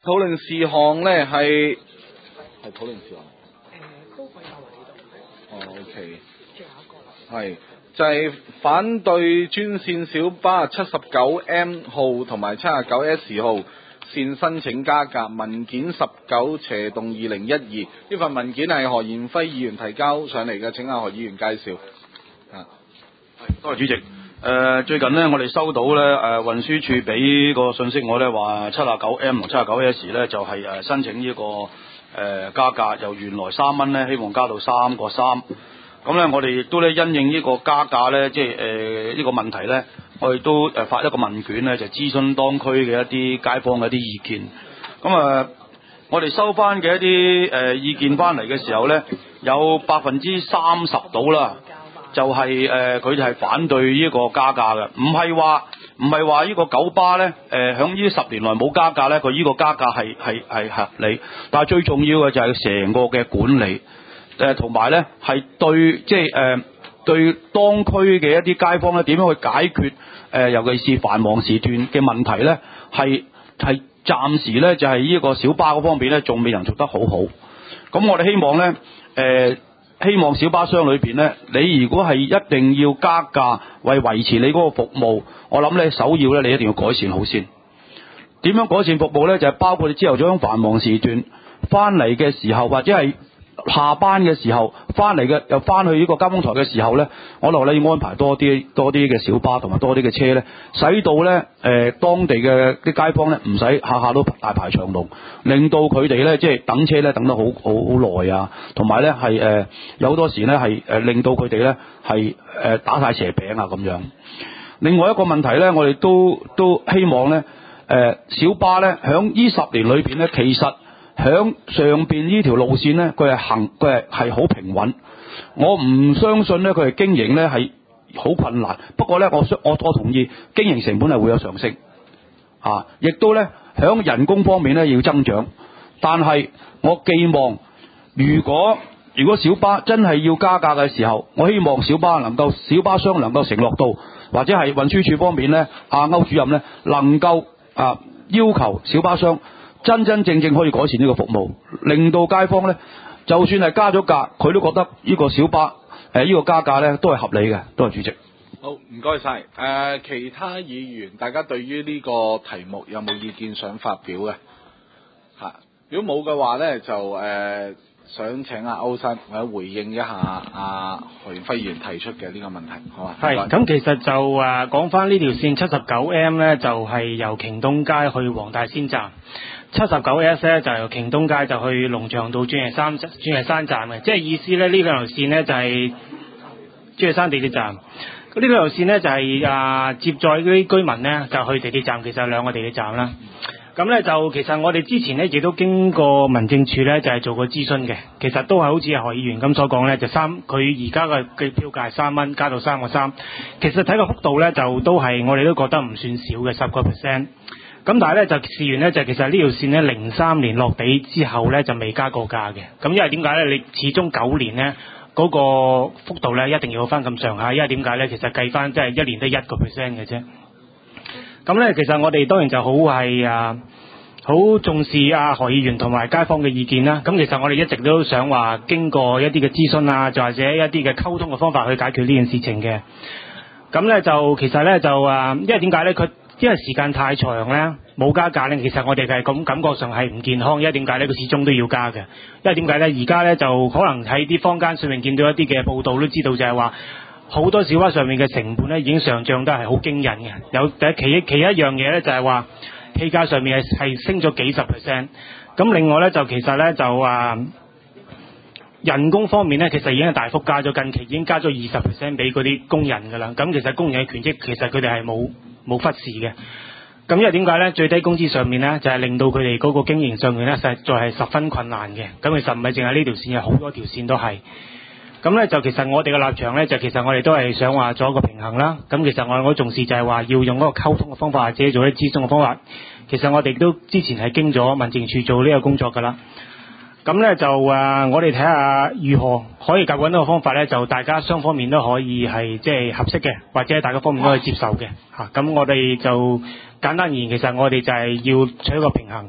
討論事項咧係討論事項。 都可以交埋呢度。 OK。 最後一個。 係就係、反對專線小巴79M 號同埋79S 號線申請加價文件19/2012，呢份文件係何賢輝議員提交上嚟嘅，請阿何議員介紹。 多謝主席。最近呢，我哋收到咧運輸署俾個信息我咧，話79M 同79S 咧就係申請呢個加價，由原來3蚊咧，希望加到3個3。咁咧，我哋亦都咧因應呢個加價咧，即係呢個問題咧，我哋都發一個問卷咧，就諮詢當區嘅一啲街坊嘅一啲意見。咁我哋收翻嘅一啲意見翻嚟嘅時候咧，有30%到啦，就係佢哋係反對呢個加價嘅，唔係話呢個九巴咧響呢10年來冇加價咧，佢呢個加價係合理，但係最重要嘅就係成個嘅管理。同埋咧，係對即係對當區嘅一啲街坊咧，點樣去解決尤其是繁忙時段嘅問題咧，係暫時咧就係呢個小巴嗰方面咧，仲未能做得好好。咁我哋希望咧，希望小巴商裏邊咧，你如果係一定要加價為維持你嗰個服務，我諗咧首要咧，你一定要改善好先。點樣改善服務咧？就係包括你朝頭早喺繁忙時段翻嚟嘅時候，或者係下班嘅時候翻嚟嘅，又翻去呢個交通台嘅時候咧，我哋要安排多啲嘅小巴同埋多啲嘅車咧，使到咧當地嘅啲街坊咧唔使下下都大排長龍，令到佢哋咧即係等車咧等得好耐啊，同埋咧係有好多時咧係令到佢哋咧係打晒蛇餅啊咁樣。另外一個問題咧，我哋都希望咧小巴咧響呢10年裏邊咧，其實響上邊呢條路線咧，佢係好平穩。我唔相信咧，佢係經營咧係好困難。不過咧，我同意經營成本係會有上升，亦都咧響人工方面咧要增長。但係我寄望，如果小巴真係要加價嘅時候，我希望小巴商能夠承諾到，或者係運輸署方面咧，歐主任咧能夠要求小巴商真正可以改善呢個服務，令到街坊咧，就算係加咗價，佢都覺得呢個小巴呢個加價咧都係合理嘅。多謝主席。 好，唔該晒。其他議員，大家對於呢個題目有冇意見想發表嘅？如果冇嘅話咧，就想請阿歐生或者回應一下何賢輝議員提出嘅呢個問題，好嘛？ 係，咁其實就講翻呢條線79M 咧，就係由瓊東街去黃大仙站；79S 咧就由瓊東街就去龍翔道鑽石山站嘅。即係意思咧，呢兩條線咧就係鑽石山地鐵站。呢兩條線咧就係接載嗰啲居民咧就去地鐵站，其實係兩個地鐵站啦。咁咧就其實我哋之前咧亦都經過民政處咧就係做過諮詢嘅，其實都係好似何議員咁所講咧，就佢而家嘅票價係3蚊，加到3個3。其實睇個幅度咧就都係我哋都覺得唔算少嘅10%。咁但係咧就事緣咧就其實呢條線咧03年落地之後咧就未加過價嘅。咁因為點解咧？你始終9年咧嗰個幅度咧一定要翻咁上下，因為點解咧？其實計翻即係1年得1%嘅啫。咁咧，其實我哋當然就好重視何議員同埋街坊嘅意見啦。咁其實我哋一直都想話經過一啲嘅諮詢啊，就或者一啲嘅溝通嘅方法去解決呢件事情嘅。咁咧就其實咧就因為點解咧？因為時間太長咧，冇加價咧，其實我哋係咁感覺上係唔健康。因為點解咧？佢始終都要加嘅。因為點解咧？而家咧就可能喺啲坊間上面見到一啲嘅報道都知道，就係話好多小巴上面嘅成本咧已經上漲得係好驚人嘅。有其一樣嘢咧就係話氣價上面係升咗幾10%。咁另外咧就其實咧就人工方面咧其實已經係大幅加咗，近期已經加咗20%俾嗰啲工人㗎啦。咁其實工人嘅權益其實佢哋係冇忽視嘅。咁因為點解咧？最低工資上面咧就係令到佢哋嗰個經營上面咧實在係十分困難嘅。咁其實唔係淨係呢條線，有好多條線都係。咁咧就其實我哋嘅立場咧就其實我哋都係想話做一個平衡啦。咁其實我哋好重視就係話要用嗰個溝通嘅方法，或者做啲諮詢嘅方法。其實我哋都之前係經咗民政處做呢個工作㗎啦。咁咧就我哋睇下如何可以夾揾到個方法咧，就大家雙方面都可以係即係合適嘅，或者大家方面都可以接受嘅。咁我哋就簡單而言，其實我哋就係要取一個平衡。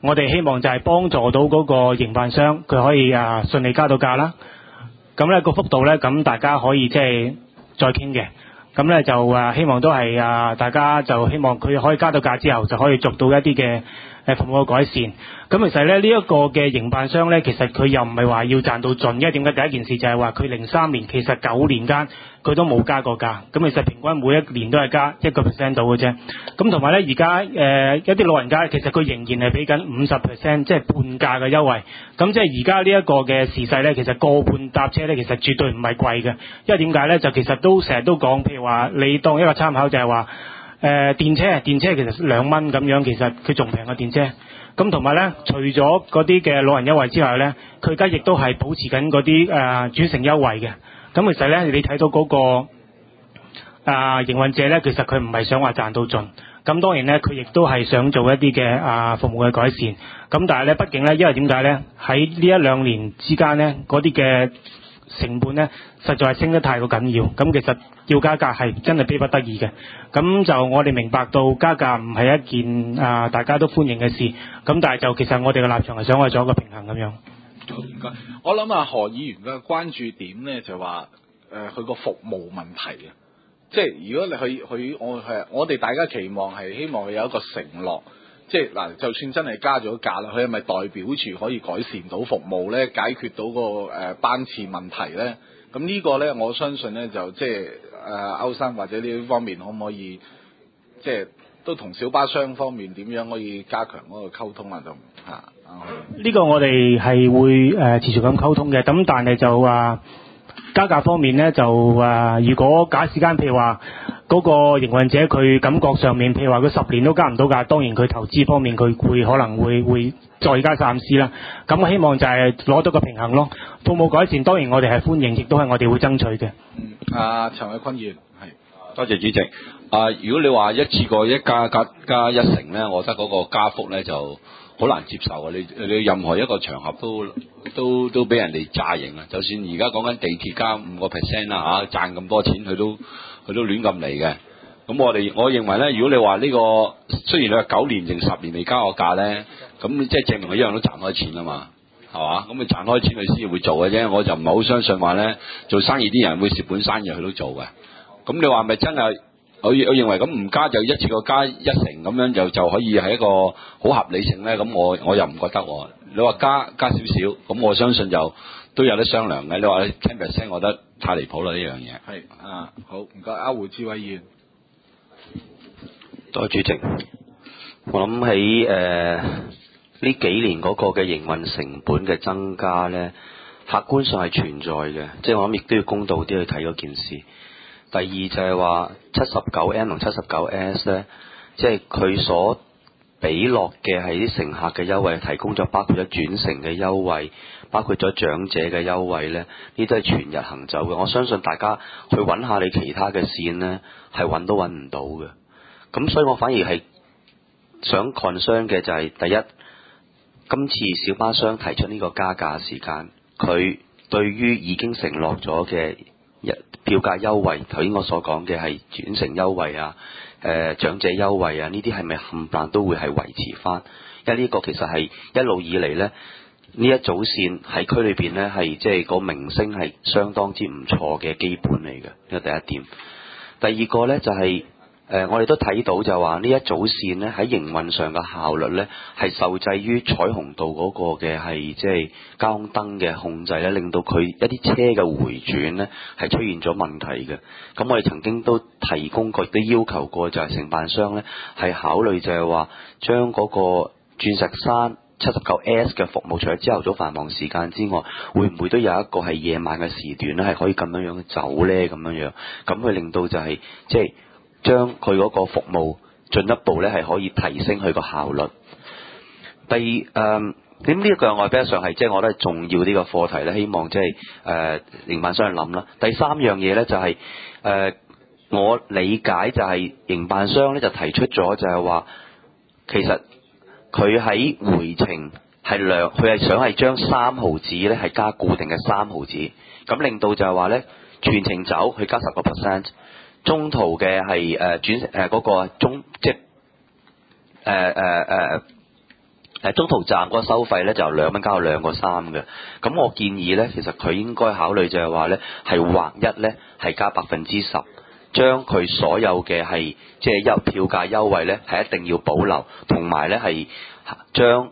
我哋希望就係幫助到嗰個營辦商，佢可以順利加到價啦。咁咧個幅度咧，咁大家可以即係再傾嘅。咁咧就希望都係大家就希望佢可以加到價之後，就可以做到一啲嘅服務嘅改善。咁其實咧呢一個嘅營辦商咧，其實佢又唔係話要賺到盡，因為點解？第一件事就係話佢03年其實9年間佢都冇加過價，咁其實平均每一年都係加1% 到嘅啫。咁同埋咧而家一啲老人家其實佢仍然係俾緊50%，即係半價嘅優惠。咁即係而家呢一個嘅時勢咧，其實個半搭車咧其實絕對唔係貴嘅，因為點解咧？就其實都成日都講，譬如話你當一個參考就係話電車其實2蚊咁樣，其實佢仲平過電車。咁同埋咧，除咗嗰啲嘅老人優惠之外咧，佢而家亦都係保持緊嗰啲轉乘優惠嘅。咁其實咧，你睇到嗰個營運者咧，其實佢唔係想話賺到盡。咁當然咧，佢亦都係想做一啲嘅服務嘅改善。咁但係咧，畢竟咧，因為點解咧？喺呢1-2年之間咧，嗰啲嘅成本咧，實在係升得太過緊要。咁其實要加價係真係逼不得已嘅。咁就我哋明白到加價唔係一件大家都歡迎嘅事。咁但係就其實我哋嘅立場係想去做一個平衡咁樣。 好，唔該。我諗何議員嘅關注點咧就話佢個服務問題啊。即係如果你我哋大家期望係希望佢有一個承諾，即係嗱，就算真係加咗價啦，佢係咪代表住可以改善到服務咧，解決到個班次問題咧？咁呢個咧，我相信咧就即係歐生或者呢方面可唔可以即係都同小巴商方面點樣可以加強嗰個溝通啊？就呢個我哋係會持續咁溝通嘅，咁但係就加價方面咧就如果假時間譬如話嗰個營運者佢感覺上面，譬如話佢10年都加唔到價，當然佢投資方面佢可能會再加三思啦。咁我希望就係攞到個平衡咯。服務改善當然我哋係歡迎，亦都係我哋會爭取嘅。 陳偉坤議員係。 多謝主席。如果你話一次過加一成咧，我覺得嗰個加幅咧就好難接受啊！你任何一個場合都俾人哋詐型啊！就算而家講緊地鐵加5% 啦賺咁多錢，佢都亂咁嚟嘅。咁我認為咧，如果你話呢個雖然你話9年定10年未加過價咧，咁即係證明佢一樣都賺開錢啊嘛，係嘛？咁佢賺開錢佢先會做嘅啫。我就唔係好相信話咧，做生意啲人會蝕本生意佢都做嘅。咁你話咪真係？我認為咁唔加就一次過加1成咁樣就可以係一個好合理性咧，咁我又唔覺得喎。你話加少少，咁我相信就都有得商量嘅。你話 10%，我覺得太離譜啦呢樣嘢。 係好唔該，胡志偉議員。 多謝主席。我諗喺呢幾年嗰個嘅營運成本嘅增加咧，客觀上係存在嘅，即係我諗亦都要公道啲去睇嗰件事。第二就係話 79M 同 79S 咧，即係佢所俾落嘅係啲乘客嘅優惠，提供咗包括咗轉乘嘅優惠，包括咗長者嘅優惠咧，呢都係全日行走嘅。我相信大家去揾下你其他嘅線咧，係揾都揾唔到嘅。咁所以我反而係想 concern 嘅就係第一，今次小巴商提出呢個加價時間，佢對於已經承諾咗嘅票價優惠，頭先我所講嘅係轉乘優惠長者優惠呢啲係咪冚唪唥都會係維持翻？因為呢個其實係一路以嚟呢，呢一組線喺區裏邊呢係即係個名聲係相當之唔錯嘅基本嚟嘅，呢個第一點。第二個呢就係我哋都睇到就話呢一組線呢喺營運上嘅效率呢係受制於彩虹道嗰個嘅係即係交通燈嘅控制呢，令到佢一啲車嘅回轉呢係出現咗問題嘅。咁我哋曾經都提供過，都要求過就係承辦商呢係考慮就係話將嗰個鑽石山79S 嘅服務，除咗朝頭早繁忙時間之外，會唔會都有一個係夜晚嘅時段呢係可以咁樣樣走呢？咁樣樣，咁佢令到就係即係將佢嗰個服務進一步咧係可以提升佢個效率。第二咁呢一個我比較上係即係我覺得重要呢個課題咧，希望即係營辦商去諗啦。第三樣嘢咧就係我理解就係營辦商咧就提出咗就係話，其實佢喺回程佢係想係將3毫子咧係加固定嘅3毫子，咁令到就係話咧全程走去加10%。中途嘅係嗰個即係中途站嗰個收費咧就由2蚊加到2個3嘅。咁我建議咧，其實佢應該考慮就係話咧，係劃一咧係加10%，將佢所有嘅係即係票價優惠咧係一定要保留，同埋咧係將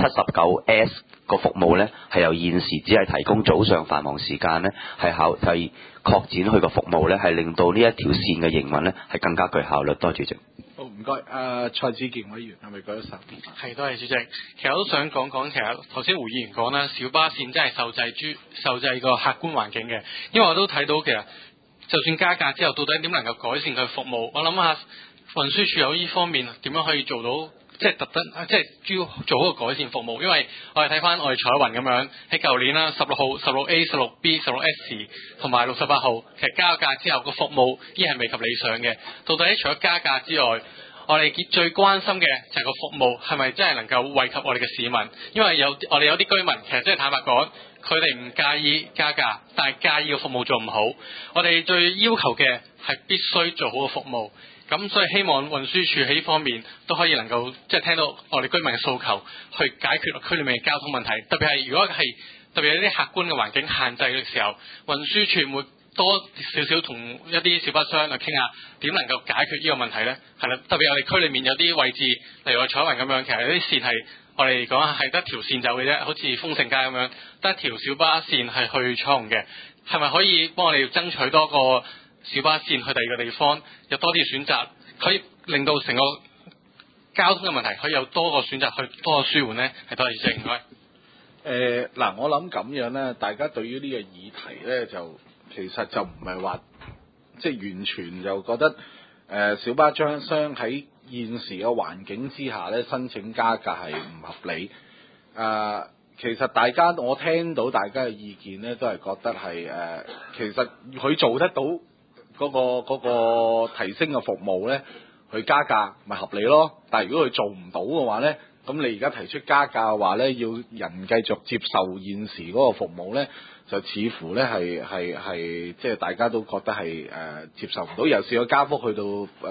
79S 個服務咧係由現時只係提供早上繁忙時間咧係擴展佢個服務咧係令到呢一條線嘅營運咧係更加具效率。多謝主席。 好，唔該。蔡子健委員係咪舉咗手？ 係，多謝主席。其實我都想講講，其實頭先胡議員講啦，小巴線真係受制個客觀環境嘅，因為我都睇到其實就算加價之後，到底點能夠改善佢服務？我諗下運輸署有呢方面點樣可以做到？即係特登，即係主要做好個改善服務，因為我哋睇翻我哋彩雲咁樣，喺舊年啦，16號、16A、16B、16S 同埋68號，其實加價之後個服務依然係未及理想嘅。到底除咗加價之外，我哋最關心嘅就係個服務係咪真係能夠惠及我哋嘅市民？因為我哋有啲居民其實真係坦白講，佢哋唔介意加價，但係介意個服務做唔好。我哋最要求嘅係必須做好個服務。咁所以希望運輸署喺呢方面都可以能夠即係聽到我哋居民嘅訴求，去解決區裏面嘅交通問題。特別係如果係特別有啲客觀嘅環境限制嘅時候，運輸署會多少少同一啲小巴商去傾下點能夠解決呢個問題呢？係啦，特別我哋區裏面有啲位置，例如我彩雲咁樣，其實有啲線係我哋嚟講係得條線走嘅啫，好似豐盛街咁樣，得一條小巴線係去彩虹嘅，係咪可以幫我哋爭取多個小巴線去第二個地方，有多啲選擇，可以令到成個交通嘅問題可以有多個選擇去多個舒緩呢？係多謝主席，唔該。 嗱，我諗咁樣咧，大家對於呢個議題咧，就其實就唔係話即係完全就覺得小巴商喺現時嘅環境之下咧，申請加價係唔合理。其實我聽到大家嘅意見咧，都係覺得係其實佢做得到嗰個提升嘅服務咧，去加價咪合理咯。但係如果佢做唔到嘅話咧，咁你而家提出加價嘅話咧，要人繼續接受現時嗰個服務咧，就似乎咧係即係大家都覺得係接受唔到。尤其是個加幅去到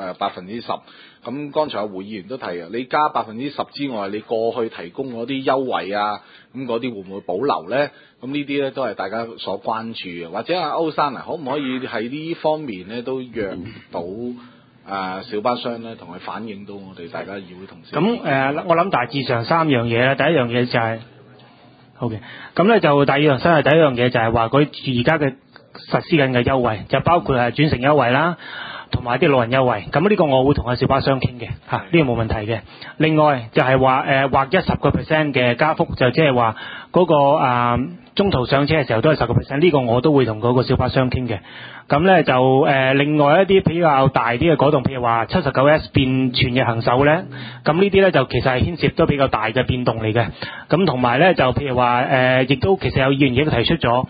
10%，咁剛才阿胡議員都提啊，你加10%之外，你過去提供嗰啲優惠啊，咁嗰啲會唔會保留咧？咁呢啲咧都係大家所關注嘅。或者阿歐生可唔可以喺呢方面咧都約到小巴商咧，同佢反映到我哋大家議會同事。 咁我諗大致上3樣嘢啦。第一樣嘢就係好嘅，咁咧就第一樣嘢就係話佢而家嘅實施緊嘅優惠，就包括係轉乘優惠啦，同埋啲老人優惠。咁呢個我會同阿小巴商傾嘅嚇，呢個冇問題嘅。另外就係話劃一10% 嘅加幅，就即係話嗰個中途上車嘅時候都係10%，呢個我都會同嗰個小巴商傾嘅。咁咧就另外一啲比較大啲嘅改動，譬如話79S 變全日行售咧，咁呢啲咧就其實係牽涉都比較大嘅變動嚟嘅。咁同埋咧就譬如話亦都其實有議員亦都提出咗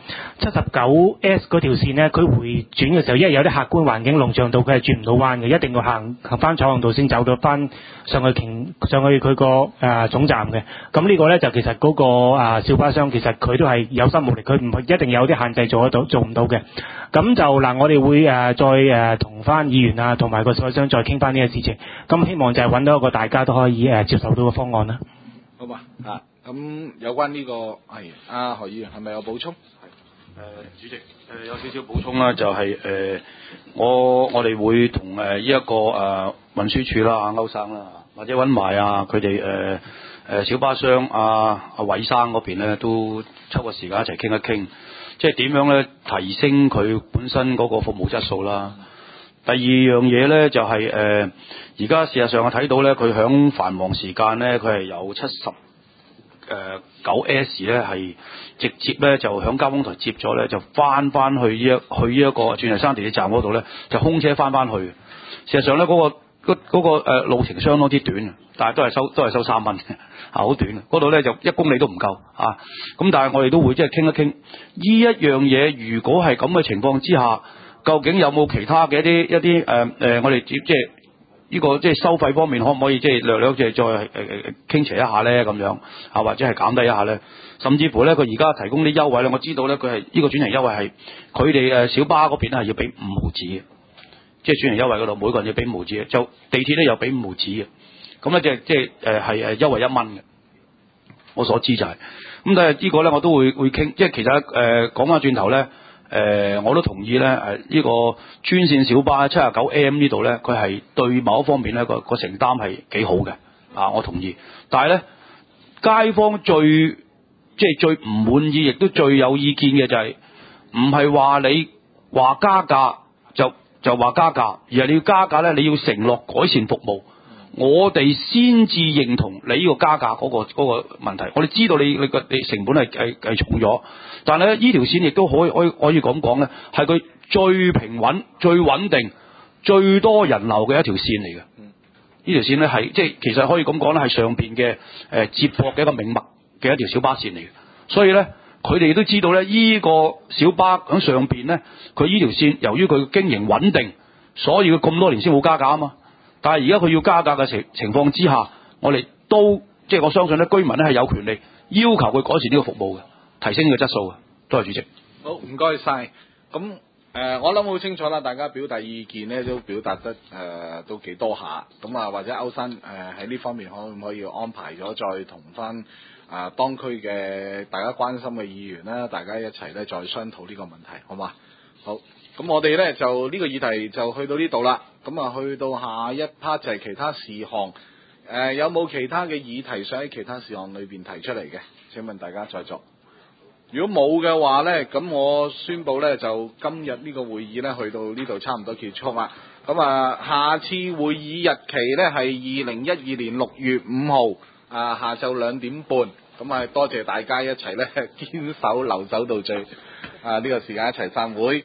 79S 嗰條線咧，佢回轉嘅時候，因為有啲客觀環境，龍翔道佢係轉唔到彎嘅，一定要行翻彩虹道先走到翻上去佢個總站嘅。咁呢個咧就其實嗰個小巴商其實佢都係有心無力，佢唔係一定有啲限制做唔到嘅。咁就嗱，我哋會再同翻議員啊，同埋個小巴商再傾翻呢個事情。咁希望就係揾到一個大家都可以接受到嘅方案啦。 好嘛，咁有關呢個係何議員係咪有補充？ 主席有少少補充啦，就係我哋會同呢一個運輸署啦，歐生啦，或者揾埋佢哋小巴商阿偉生嗰邊咧，都抽個時間一齊傾一傾，即係點樣咧提升佢本身嗰個服務質素啦。第二樣嘢咧就係而家事實上我睇到咧，佢響繁忙時間咧，佢係有79S 咧係直接咧就響交通台接咗咧，就翻去呢一個鑽石山地鐵站嗰度咧，就空車翻去。事實上咧嗰個路程相當之短，但係都係收3蚊，好短。嗰度咧就1公里都唔夠啊。咁但係我哋都會即係傾一傾呢一樣嘢。如果係咁嘅情況之下，究竟有冇其他嘅一啲我哋即係呢個即係收費方面可唔可以即係略即係再傾斜一下咧咁樣啊，或者係減低一下咧？甚至乎咧，佢而家提供啲優惠咧，我知道咧佢係呢個轉乘優惠係佢哋小巴嗰邊係要俾5毫子嘅，即係轉乘優惠嗰度每個人要俾5毫子嘅，就地鐵咧又俾5毫子嘅，咁咧即係係優惠1蚊嘅。 我所知就係、咁但係呢個咧我都會傾，即係其實講翻轉頭咧，我都同意咧呢個專線小巴 79M 呢度咧，佢係對某一方面咧個承擔係幾好嘅啊，我同意。但係咧，街坊最唔滿意，亦都最有意見嘅就係唔係話你話加價就話加價，而係你要加價咧，你要承諾改善服務。我哋先至認同你呢個加價嗰個問題。我哋知道你成本係重咗，但係咧呢條線亦都可以咁講咧，係佢最平穩、最穩定、最多人流嘅一條線嚟嘅。呢條線咧係即係其實可以咁講咧，係上邊嘅接駁嘅一個命脈嘅一條小巴線嚟嘅。所以咧，佢哋都知道咧，呢個小巴喺上邊咧，佢呢條線由於佢經營穩定，所以佢咁多年先冇加價啊嘛。但係而家佢要加價嘅情況之下，我哋都即係我相信咧，居民咧係有權利要求佢改善呢個服務嘅，提升呢個質素嘅。多謝主席。 好，唔該晒。咁我諗好清楚啦，大家表達意見咧都表達得都幾多下。咁啊，或者歐生喺呢方面可唔可以安排咗再同翻當區嘅大家關心嘅議員啦，大家一齊咧再商討呢個問題，好嘛？好。咁我哋咧就呢個議題就去到呢度啦。咁啊，去到下一 part 就係其他事項。有冇其他嘅議題想喺其他事項裏邊提出嚟嘅？請問大家在座。如果冇嘅話咧，咁我宣布咧就今日呢個會議咧去到呢度差唔多結束啦。咁啊，下次會議日期咧係2012年6月5號下晝2點半。咁啊，多謝大家一齊咧堅守留守到最呢個時間一齊散會。